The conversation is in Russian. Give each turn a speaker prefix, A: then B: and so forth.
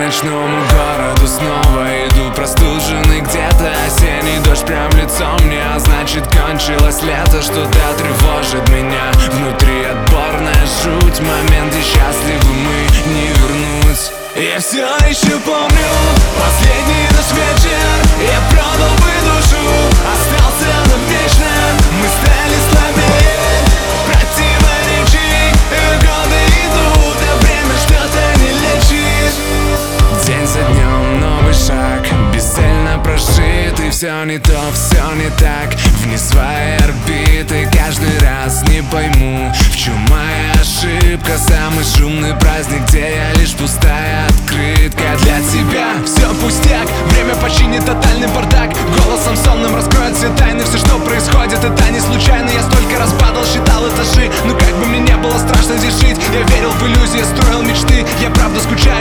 A: ночному городу снова иду простуженный где-то. Осенний дождь прям лицом мне, а значит кончилось лето. Что-то тревожит меня, внутри отборная жуть. Момент, где счастливы мы, не вернуть. Я все еще помню последний наш вечер. Я продал бы душу, остался навечно. Мы стали слабее противоречий. Годы идут, а время что-то не лечит. День за днем новый шаг, бесцельно прожитый. Все не то, все не так, вне своей орбиты. Каждый раз не пойму, в чем моя ошибка. Самый шумный праздник, где я лишь пустая открытка. Для тебя все пустяк, время починит тотальный бардак. Голосом сонным раскроет все тайны. Все, что происходит, это не случайно. Я столько раз падал, считал этажи, но как бы мне не было страшно здесь жить. Я верил в иллюзии, строил мечты. Я правда скучаю